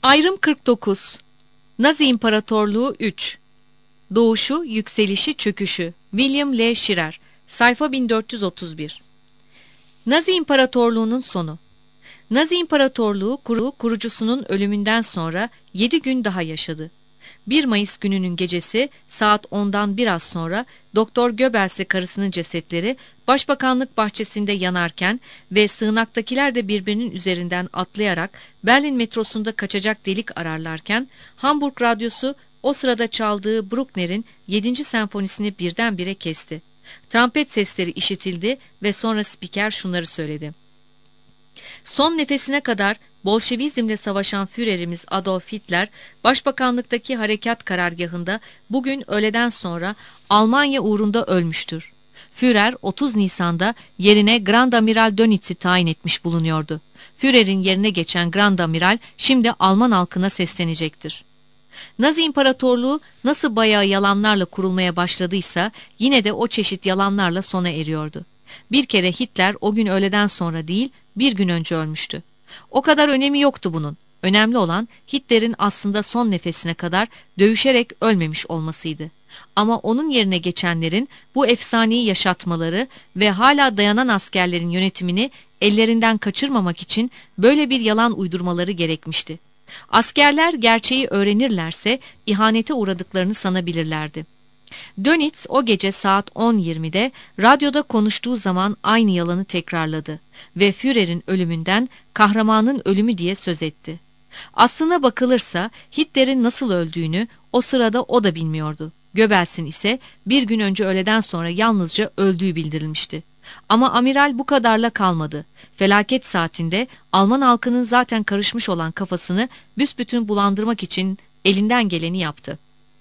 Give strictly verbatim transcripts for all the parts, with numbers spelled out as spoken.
Ayrım kırk dokuz. Nazi İmparatorluğu üç. Doğuşu, yükselişi, çöküşü. William L. Shirer. Sayfa bin dört yüz otuz bir. Nazi İmparatorluğu'nun sonu. Nazi İmparatorluğu kuru, kurucusunun ölümünden sonra yedi gün daha yaşadı. bir Mayıs gününün gecesi saat ondan biraz sonra Doktor Goebbels'le karısının cesetleri Başbakanlık bahçesinde yanarken ve sığınaktakiler de birbirinin üzerinden atlayarak Berlin metrosunda kaçacak delik ararlarken Hamburg radyosu o sırada çaldığı Bruckner'in yedinci senfonisini birdenbire kesti. Trompet sesleri işitildi ve sonra spiker şunları söyledi. Son nefesine kadar Bolşevizmle savaşan Führerimiz Adolf Hitler, Başbakanlıktaki harekat karargahında bugün öğleden sonra Almanya uğrunda ölmüştür. Führer otuz Nisan'da yerine Grand Amiral Dönitz'i tayin etmiş bulunuyordu. Führer'in yerine geçen Grand Amiral şimdi Alman halkına seslenecektir. Nazi İmparatorluğu nasıl bayağı yalanlarla kurulmaya başladıysa yine de o çeşit yalanlarla sona eriyordu. Bir kere Hitler o gün öğleden sonra değil, bir gün önce ölmüştü. O kadar önemi yoktu bunun. Önemli olan Hitler'in aslında son nefesine kadar dövüşerek ölmemiş olmasıydı. Ama onun yerine geçenlerin bu efsaneyi yaşatmaları ve hala dayanan askerlerin yönetimini ellerinden kaçırmamak için böyle bir yalan uydurmaları gerekmişti. Askerler gerçeği öğrenirlerse ihanete uğradıklarını sanabilirlerdi. Dönitz o gece saat on yirmide radyoda konuştuğu zaman aynı yalanı tekrarladı ve Führer'in ölümünden kahramanın ölümü diye söz etti. Aslına bakılırsa Hitler'in nasıl öldüğünü o sırada o da bilmiyordu. Goebbels'in ise bir gün önce öğleden sonra yalnızca öldüğü bildirilmişti. Ama amiral bu kadarla kalmadı. Felaket saatinde Alman halkının zaten karışmış olan kafasını büsbütün bulandırmak için elinden geleni yaptı.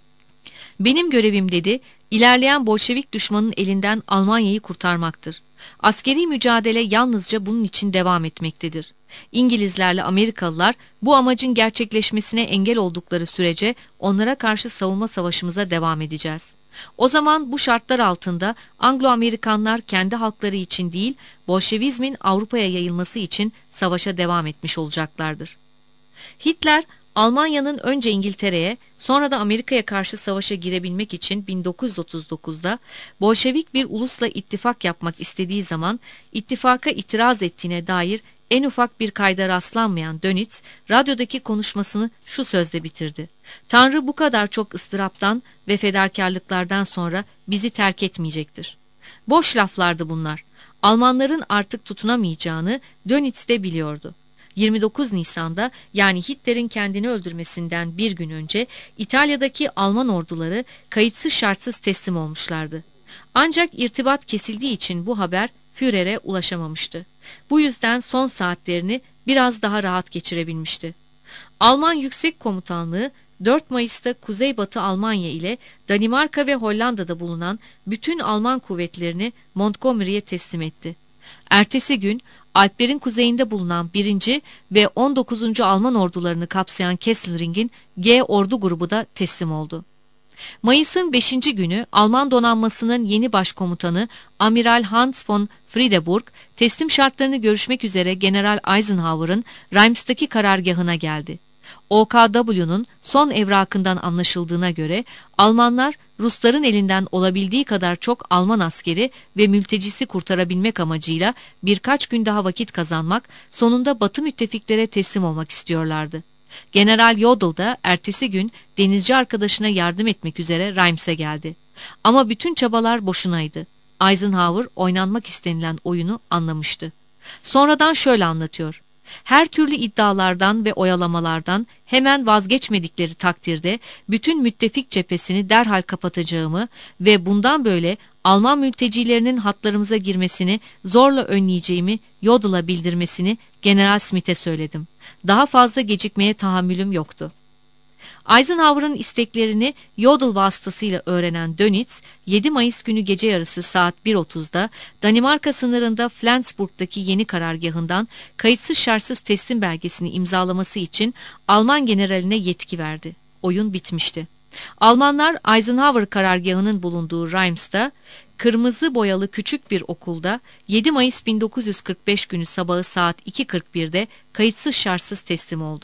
Benim görevim dedi, ilerleyen Bolşevik düşmanın elinden Almanya'yı kurtarmaktır. Askeri mücadele yalnızca bunun için devam etmektedir. İngilizlerle Amerikalılar bu amacın gerçekleşmesine engel oldukları sürece onlara karşı savunma savaşımıza devam edeceğiz. O zaman bu şartlar altında Anglo-Amerikanlar kendi halkları için değil, Bolşevizmin Avrupa'ya yayılması için savaşa devam etmiş olacaklardır. Hitler, Almanya'nın önce İngiltere'ye sonra da Amerika'ya karşı savaşa girebilmek için bin dokuz yüz otuz dokuzda Bolşevik bir ulusla ittifak yapmak istediği zaman ittifaka itiraz ettiğine dair en ufak bir kayda rastlanmayan Dönitz, radyodaki konuşmasını şu sözle bitirdi. Tanrı bu kadar çok ıstıraptan ve fedakarlıklardan sonra bizi terk etmeyecektir. Boş laflardı bunlar. Almanların artık tutunamayacağını Dönitz de biliyordu. yirmi dokuz Nisan'da yani Hitler'in kendini öldürmesinden bir gün önce İtalya'daki Alman orduları kayıtsız şartsız teslim olmuşlardı. Ancak irtibat kesildiği için bu haber Führer'e ulaşamamıştı. Bu yüzden son saatlerini biraz daha rahat geçirebilmişti. Alman Yüksek Komutanlığı dört Mayıs'ta Kuzeybatı Almanya ile Danimarka ve Hollanda'da bulunan bütün Alman kuvvetlerini Montgomery'ye teslim etti. Ertesi gün Alplerin kuzeyinde bulunan birinci ve on dokuzuncu Alman ordularını kapsayan Kesselring'in G ordu grubu da teslim oldu. Mayıs'ın beşinci günü Alman donanmasının yeni başkomutanı Amiral Hans von Friedeburg teslim şartlarını görüşmek üzere General Eisenhower'ın Reims''taki karargahına geldi. O K W'nun son evrakından anlaşıldığına göre Almanlar Rusların elinden olabildiği kadar çok Alman askeri ve mültecisi kurtarabilmek amacıyla birkaç gün daha vakit kazanmak, sonunda Batı müttefiklere teslim olmak istiyorlardı. General Jodl da ertesi gün denizci arkadaşına yardım etmek üzere Reims'e geldi. Ama bütün çabalar boşunaydı. Eisenhower oynanmak istenilen oyunu anlamıştı. Sonradan şöyle anlatıyor. Her türlü iddialardan ve oyalamalardan hemen vazgeçmedikleri takdirde bütün müttefik cephesini derhal kapatacağımı ve bundan böyle Alman mültecilerinin hatlarımıza girmesini zorla önleyeceğimi Jodl'a bildirmesini General Smith'e söyledim. Daha fazla gecikmeye tahammülüm yoktu. Eisenhower'ın isteklerini Jodl vasıtasıyla öğrenen Dönitz, yedi Mayıs günü gece yarısı saat bir otuzda Danimarka sınırında Flensburg'daki yeni karargahından kayıtsız şartsız teslim belgesini imzalaması için Alman generaline yetki verdi. Oyun bitmişti. Almanlar Eisenhower karargahının bulunduğu Reims'ta kırmızı boyalı küçük bir okulda yedi Mayıs bin dokuz yüz kırk beş günü sabahı saat iki kırk birde kayıtsız şartsız teslim oldu.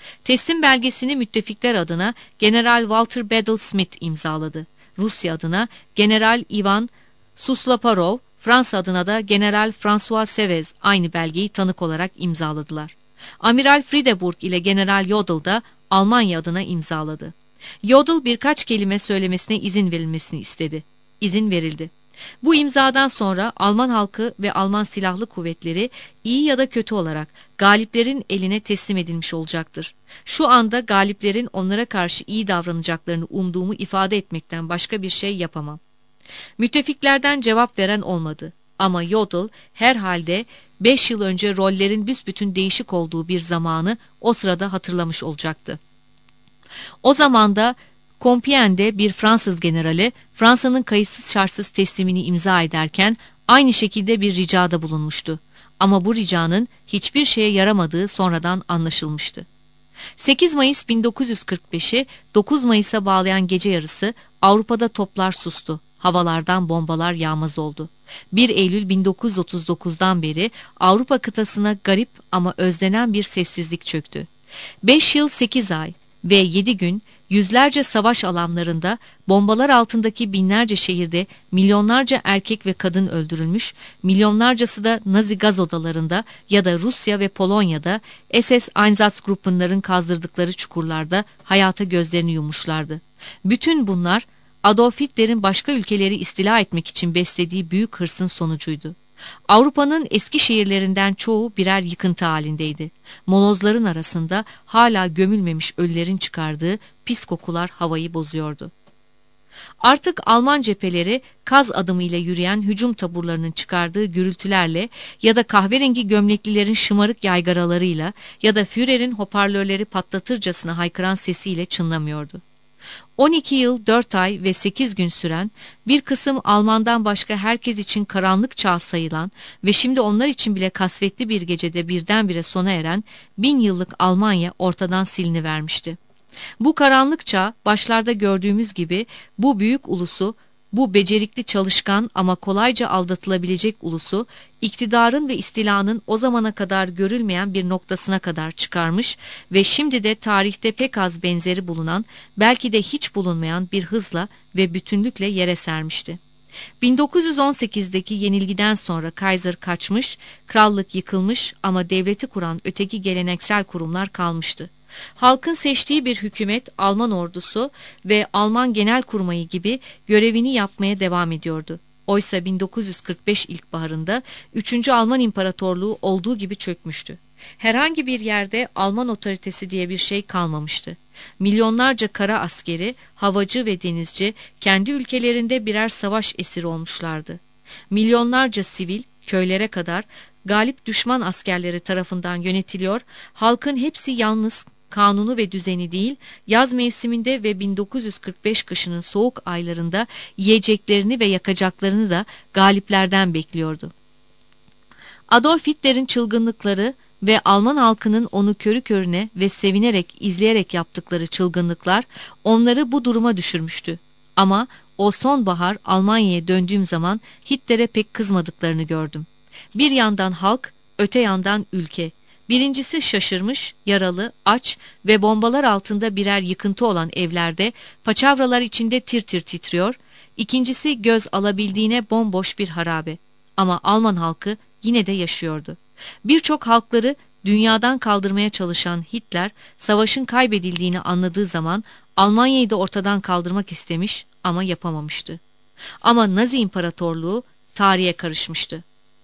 Teslim belgesini müttefikler adına General Walter Bedell Smith imzaladı. Rusya adına General Ivan Suslaparov, Fransa adına da General François Sevez aynı belgeyi tanık olarak imzaladılar. Amiral Friedeburg ile General Jodl da Almanya adına imzaladı. Jodl birkaç kelime söylemesine izin verilmesini istedi. İzin verildi. Bu imzadan sonra Alman halkı ve Alman silahlı kuvvetleri iyi ya da kötü olarak galiplerin eline teslim edilmiş olacaktır. Şu anda galiplerin onlara karşı iyi davranacaklarını umduğumu ifade etmekten başka bir şey yapamam. Müttefiklerden cevap veren olmadı. Ama Jodl herhalde beş yıl önce rollerin büsbütün değişik olduğu bir zamanı o sırada hatırlamış olacaktı. O zamanda Compiègne'de bir Fransız generali Fransa'nın kayıtsız şartsız teslimini imza ederken aynı şekilde bir ricada bulunmuştu. Ama bu ricanın hiçbir şeye yaramadığı sonradan anlaşılmıştı. sekiz Mayıs bin dokuz yüz kırk beşi dokuz Mayıs'a bağlayan gece yarısı Avrupa'da toplar sustu. Havalardan bombalar yağmaz oldu. bir Eylül bin dokuz yüz otuz dokuzdan beri Avrupa kıtasına garip ama özlenen bir sessizlik çöktü. beş yıl sekiz ay ve yedi gün yüzlerce savaş alanlarında, bombalar altındaki binlerce şehirde milyonlarca erkek ve kadın öldürülmüş, milyonlarcası da Nazi gaz odalarında ya da Rusya ve Polonya'da S S Einsatzgruppenların kazdırdıkları çukurlarda hayata gözlerini yummuşlardı. Bütün bunlar Adolf Hitler'in başka ülkeleri istila etmek için beslediği büyük hırsın sonucuydu. Avrupa'nın eski şehirlerinden çoğu birer yıkıntı halindeydi. Molozların arasında hala gömülmemiş ölülerin çıkardığı pis kokular havayı bozuyordu. Artık Alman cepheleri kaz adımıyla yürüyen hücum taburlarının çıkardığı gürültülerle ya da kahverengi gömleklilerin şımarık yaygaralarıyla ya da Führer'in hoparlörleri patlatırcasına haykıran sesiyle çınlamıyordu. on iki yıl dört ay ve sekiz gün süren, bir kısım Almandan başka herkes için karanlık çağ sayılan ve şimdi onlar için bile kasvetli bir gecede birdenbire sona eren bin yıllık Almanya ortadan silinivermişti. Bu karanlık çağ başlarda gördüğümüz gibi bu büyük ulusu, bu becerikli çalışkan ama kolayca aldatılabilecek ulusu, iktidarın ve istilanın o zamana kadar görülmeyen bir noktasına kadar çıkarmış ve şimdi de tarihte pek az benzeri bulunan, belki de hiç bulunmayan bir hızla ve bütünlükle yere sermişti. bin dokuz yüz on sekizdeki yenilgiden sonra Kaiser kaçmış, krallık yıkılmış ama devleti kuran öteki geleneksel kurumlar kalmıştı. Halkın seçtiği bir hükümet, Alman ordusu ve Alman Genelkurmayı gibi görevini yapmaya devam ediyordu. Oysa bin dokuz yüz kırk beş ilkbaharında üçüncü Alman İmparatorluğu olduğu gibi çökmüştü. Herhangi bir yerde Alman otoritesi diye bir şey kalmamıştı. Milyonlarca kara askeri, havacı ve denizci kendi ülkelerinde birer savaş esiri olmuşlardı. Milyonlarca sivil, köylere kadar galip düşman askerleri tarafından yönetiliyor, halkın hepsi yalnız, kanunu ve düzeni değil, yaz mevsiminde ve bin dokuz yüz kırk beş kışının soğuk aylarında yiyeceklerini ve yakacaklarını da galiplerden bekliyordu. Adolf Hitler'in çılgınlıkları ve Alman halkının onu körü körüne ve sevinerek izleyerek yaptıkları çılgınlıklar onları bu duruma düşürmüştü. Ama o sonbahar Almanya'ya döndüğüm zaman Hitler'e pek kızmadıklarını gördüm. Bir yandan halk, öte yandan ülke. Birincisi şaşırmış, yaralı, aç ve bombalar altında birer yıkıntı olan evlerde paçavralar içinde tir tir titriyor. İkincisi göz alabildiğine bomboş bir harabe. Ama Alman halkı yine de yaşıyordu. Birçok halkları dünyadan kaldırmaya çalışan Hitler, savaşın kaybedildiğini anladığı zaman Almanya'yı da ortadan kaldırmak istemiş ama yapamamıştı. Ama Nazi İmparatorluğu tarihe karışmıştı.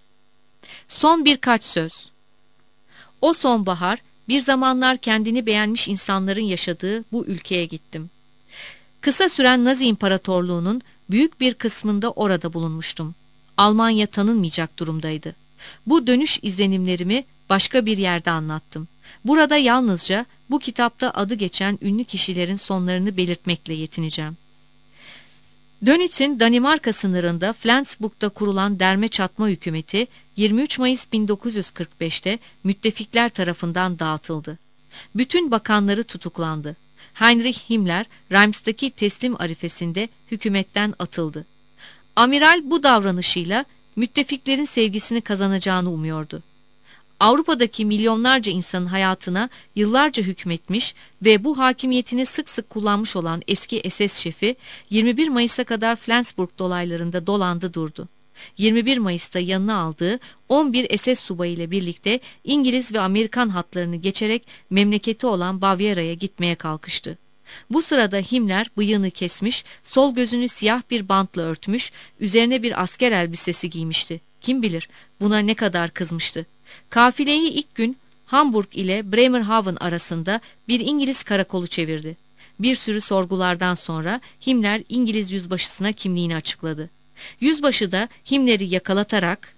Son birkaç söz. O sonbahar bir zamanlar kendini beğenmiş insanların yaşadığı bu ülkeye gittim. Kısa süren Nazi İmparatorluğu'nun büyük bir kısmında orada bulunmuştum. Almanya tanınmayacak durumdaydı. Bu dönüş izlenimlerimi başka bir yerde anlattım. Burada yalnızca bu kitapta adı geçen ünlü kişilerin sonlarını belirtmekle yetineceğim. Dönitz'in Danimarka sınırında Flensburg'da kurulan derme çatma hükümeti yirmi üç Mayıs bin dokuz yüz kırk beşte müttefikler tarafından dağıtıldı. Bütün bakanları tutuklandı. Heinrich Himmler, Reims''daki teslim arifesinde hükümetten atıldı. Amiral bu davranışıyla müttefiklerin sevgisini kazanacağını umuyordu. Avrupa'daki milyonlarca insanın hayatına yıllarca hükmetmiş ve bu hakimiyetini sık sık kullanmış olan eski S S şefi yirmi bir Mayıs'a kadar Flensburg dolaylarında dolandı durdu. yirmi bir Mayıs'ta yanına aldığı on bir S S subayı ile birlikte İngiliz ve Amerikan hatlarını geçerek memleketi olan Bavyera'ya gitmeye kalkıştı. Bu sırada Himmler bıyığını kesmiş, sol gözünü siyah bir bantla örtmüş, üzerine bir asker elbisesi giymişti. Kim bilir buna ne kadar kızmıştı. Kafileyi ilk gün Hamburg ile Bremerhaven arasında bir İngiliz karakolu çevirdi. Bir sürü sorgulardan sonra Himmler İngiliz yüzbaşısına kimliğini açıkladı. Yüzbaşı da Himmler'i yakalatarak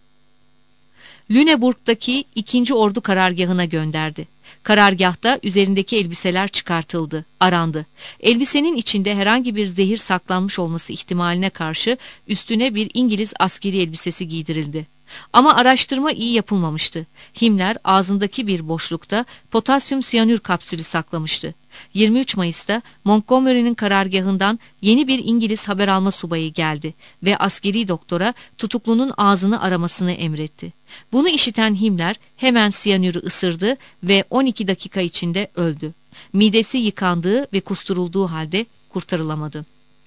Lüneburg'daki ikinci Ordu karargahına gönderdi. Karargahta üzerindeki elbiseler çıkartıldı, arandı. Elbisenin içinde herhangi bir zehir saklanmış olması ihtimaline karşı üstüne bir İngiliz askeri elbisesi giydirildi. Ama araştırma iyi yapılmamıştı. Himmler ağzındaki bir boşlukta potasyum siyanür kapsülü saklamıştı. yirmi üç Mayıs'ta Montgomery'nin karargahından yeni bir İngiliz haber alma subayı geldi ve askeri doktora tutuklunun ağzını aramasını emretti. Bunu işiten Himmler hemen siyanürü ısırdı ve on iki dakika içinde öldü. Midesi yıkandığı ve kusturulduğu halde kurtarılamadı.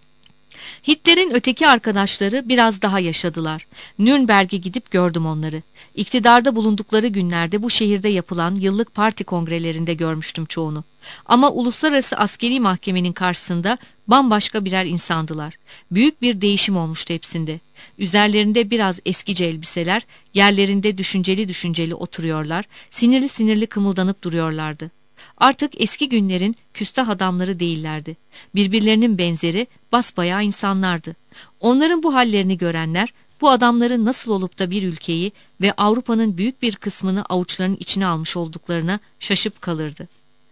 Hitler'in öteki arkadaşları biraz daha yaşadılar. Nürnberg'e gidip gördüm onları. İktidarda bulundukları günlerde bu şehirde yapılan yıllık parti kongrelerinde görmüştüm çoğunu. Ama uluslararası askeri mahkemenin karşısında bambaşka birer insandılar. Büyük bir değişim olmuştu hepsinde. Üzerlerinde biraz eskice elbiseler, yerlerinde düşünceli düşünceli oturuyorlar, sinirli sinirli kımıldanıp duruyorlardı. Artık eski günlerin küstah adamları değillerdi. Birbirlerinin benzeri basbayağı insanlardı. Onların bu hallerini görenler, bu adamların nasıl olup da bir ülkeyi ve Avrupa'nın büyük bir kısmını avuçlarının içine almış olduklarına şaşıp kalırdı.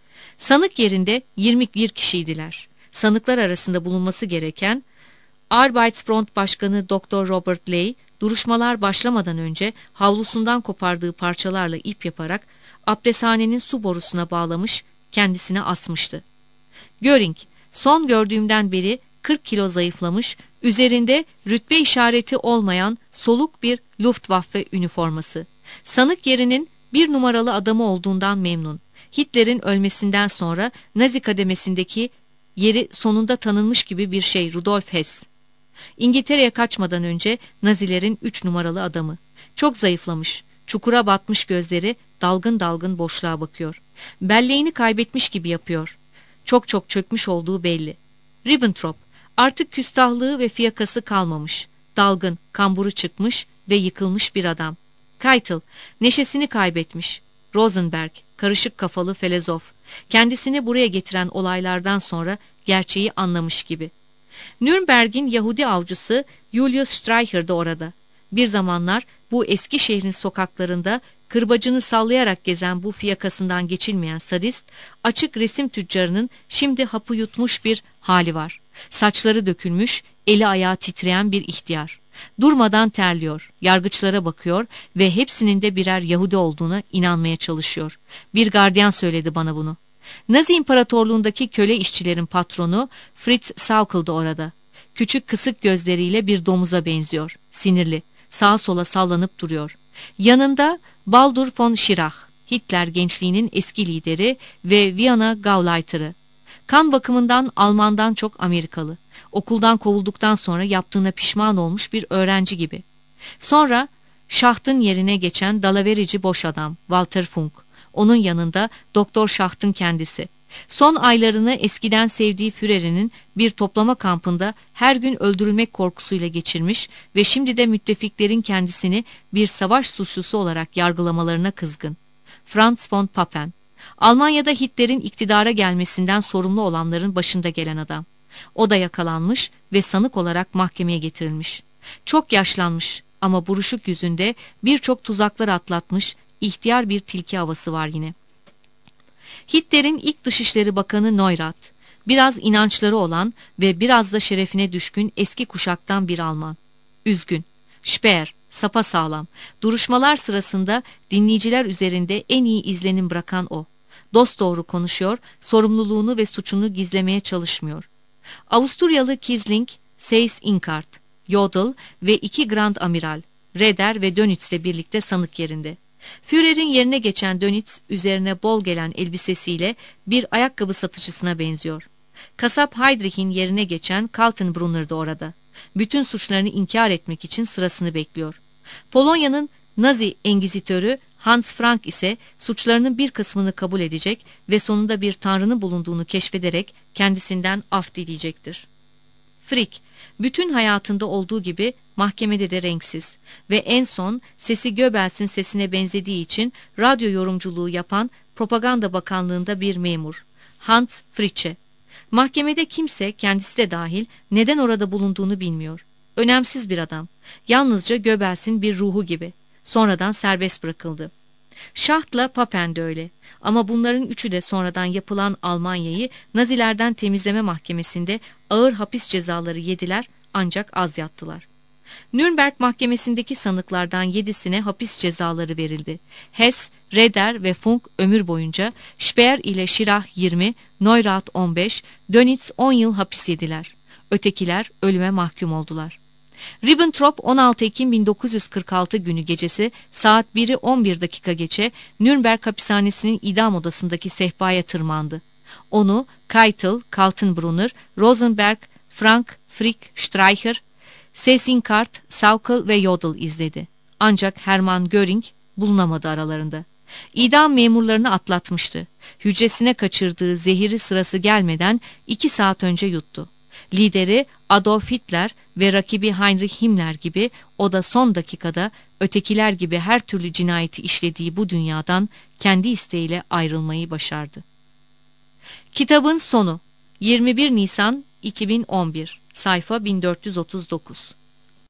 Sanık yerinde yirmi bir kişiydiler. Sanıklar arasında bulunması gereken Arbeitsfront Başkanı Doktor Robert Ley, duruşmalar başlamadan önce havlusundan kopardığı parçalarla ip yaparak abdesthanenin su borusuna bağlamış, kendisine asmıştı. Göring, son gördüğümden beri kırk kilo zayıflamış, üzerinde rütbe işareti olmayan soluk bir Luftwaffe üniforması. Sanık yerinin bir numaralı adamı olduğundan memnun. Hitler'in ölmesinden sonra Nazi kademesindeki yeri sonunda tanınmış gibi bir şey Rudolf Hess. İngiltere'ye kaçmadan önce Nazilerin üç numaralı adamı. Çok zayıflamış, çukura batmış gözleri dalgın dalgın boşluğa bakıyor. Belleğini kaybetmiş gibi yapıyor. Çok çok çökmüş olduğu belli. Ribbentrop artık küstahlığı ve fiyakası kalmamış. Dalgın, kamburu çıkmış ve yıkılmış bir adam. Keitel neşesini kaybetmiş. Rosenberg karışık kafalı felezof. Kendisini buraya getiren olaylardan sonra gerçeği anlamış gibi. Nürnberg'in Yahudi avcısı Julius Streicher de orada. Bir zamanlar bu eski şehrin sokaklarında kırbacını sallayarak gezen bu fiyakasından geçilmeyen sadist, açık resim tüccarının şimdi hapı yutmuş bir hali var. Saçları dökülmüş, eli ayağı titreyen bir ihtiyar. Durmadan terliyor, yargıçlara bakıyor ve hepsinin de birer Yahudi olduğuna inanmaya çalışıyor. Bir gardiyan söyledi bana bunu. Nazi İmparatorluğundaki köle işçilerin patronu Fritz Saukel de orada. Küçük kısık gözleriyle bir domuza benziyor, sinirli, sağa sola sallanıp duruyor. Yanında Baldur von Schirach, Hitler gençliğinin eski lideri ve Viyana Gauleiter'ı. Kan bakımından Almandan çok Amerikalı. Okuldan kovulduktan sonra yaptığına pişman olmuş bir öğrenci gibi. Sonra Schacht'ın yerine geçen dalaverici boş adam Walter Funk. Onun yanında Doktor Schacht'ın kendisi. Son aylarını eskiden sevdiği Führer'inin bir toplama kampında her gün öldürülmek korkusuyla geçirmiş ve şimdi de müttefiklerin kendisini bir savaş suçlusu olarak yargılamalarına kızgın. Franz von Papen, Almanya'da Hitler'in iktidara gelmesinden sorumlu olanların başında gelen adam. O da yakalanmış ve sanık olarak mahkemeye getirilmiş. Çok yaşlanmış ama buruşuk yüzünde birçok tuzaklar atlatmış, ihtiyar bir tilki havası var yine. Hitler'in ilk Dışişleri Bakanı Neurath, biraz inançları olan ve biraz da şerefine düşkün eski kuşaktan bir Alman. Üzgün, Speer, sapasağlam, duruşmalar sırasında dinleyiciler üzerinde en iyi izlenim bırakan o. Dosdoğru konuşuyor, sorumluluğunu ve suçunu gizlemeye çalışmıyor. Avusturyalı Kisling, Seyss-Inquart, Jodl ve iki Grand Amiral, Reder ve Dönitz ile birlikte sanık yerinde. Führer'in yerine geçen Dönitz, üzerine bol gelen elbisesiyle bir ayakkabı satıcısına benziyor. Kasap Heydrich'in yerine geçen Kaltenbrunner da orada. Bütün suçlarını inkar etmek için sırasını bekliyor. Polonya'nın Nazi engizitörü Hans Frank ise suçlarının bir kısmını kabul edecek ve sonunda bir tanrının bulunduğunu keşfederek kendisinden af dileyecektir. Frick, bütün hayatında olduğu gibi mahkemede de renksiz ve en son sesi Goebbels'in sesine benzediği için radyo yorumculuğu yapan Propaganda Bakanlığı'nda bir memur, Hans Fritzsche. Mahkemede kimse, kendisi de dahil, neden orada bulunduğunu bilmiyor. Önemsiz bir adam, yalnızca Goebbels'in bir ruhu gibi. Sonradan serbest bırakıldı. Schacht'la Papen de öyle. Ama bunların üçü de sonradan yapılan Almanya'yı Nazilerden temizleme mahkemesinde ağır hapis cezaları yediler, ancak az yattılar. Nürnberg mahkemesindeki sanıklardan yedisine hapis cezaları verildi. Hess, Raeder ve Funk ömür boyunca, Speer ile Schirach yirmi, Neurath on beş, Dönitz on yıl hapis yediler. Ötekiler ölüme mahkum oldular. Ribbentrop on altı Ekim bin dokuz yüz kırk altı günü gecesi saat biri on bir dakika geçe Nürnberg hapishanesinin idam odasındaki sehpaya tırmandı. Onu Keitel, Kaltenbrunner, Rosenberg, Frank, Frick, Streicher, Seyssinkart, Sauckel ve Jodl izledi. Ancak Hermann Göring bulunamadı aralarında. İdam memurlarını atlatmıştı. Hücresine kaçırdığı zehiri sırası gelmeden iki saat önce yuttu. Lideri Adolf Hitler ve rakibi Heinrich Himmler gibi o da son dakikada ötekiler gibi her türlü cinayeti işlediği bu dünyadan kendi isteğiyle ayrılmayı başardı. Kitabın sonu yirmi bir Nisan iki bin on bir, sayfa bin dört yüz otuz dokuz.